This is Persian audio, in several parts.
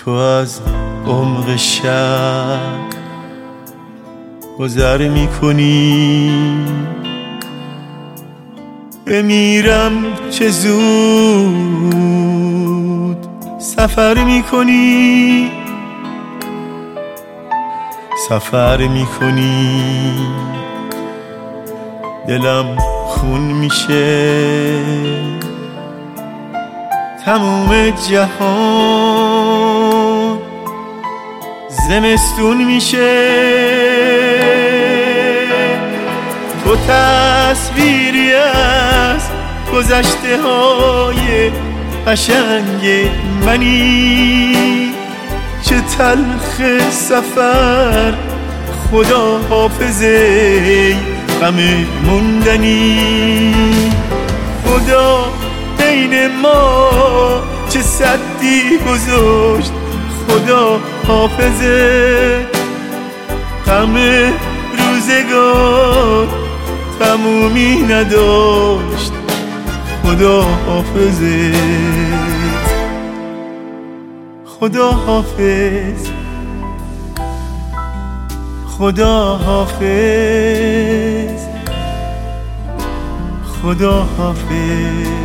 تو از عمق شب گذر میکنی، بمیرم چه زود سفر میکنی، سفر میکنی، دلم خون میشه، تموم جهان زمستون میشه. تو تصویری از گذشته های قشنگ منی، چه تلخ سفر خدا حافظه غم موندنی. خدا بین ما چه سدی گذاشت، خدا حافظه غم روزگار تمومی نداشت، خدا حافظه، خدا حافظ، خدا حافظ، خدا حافظ.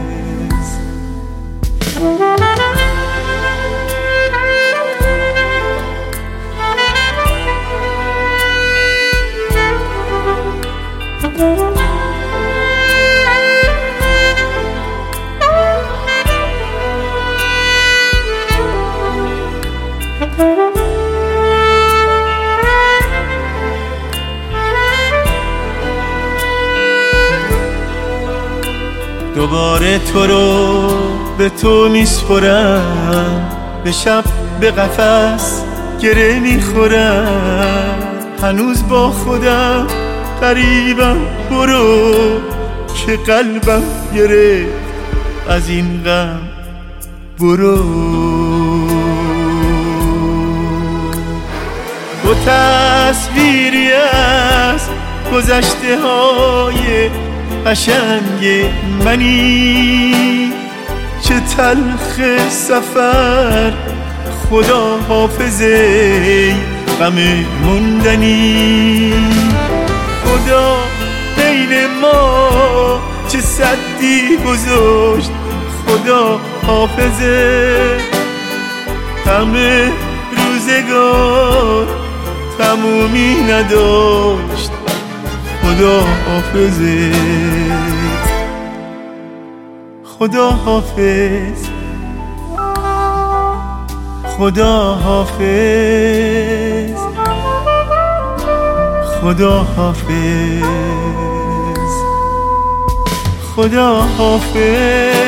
دوباره تو رو به تو میسپرم، به شب به قفس گره میخورم، هنوز با خودم غریبم، برو که قلبم گرفت از این غم، برو. تو تصویری از گذشته های قشنگ منی، چه تلخ سفر خدا حافظه غم موندنی. خدا بین ما چه سدی گذاشت، خدا حافظه غم روزگار تمومی نداشت، خدا حافظه، خدا حافظ، خدا حافظ، خدا حافظ، خدا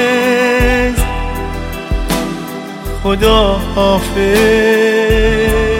حافظ، خدا حافظ.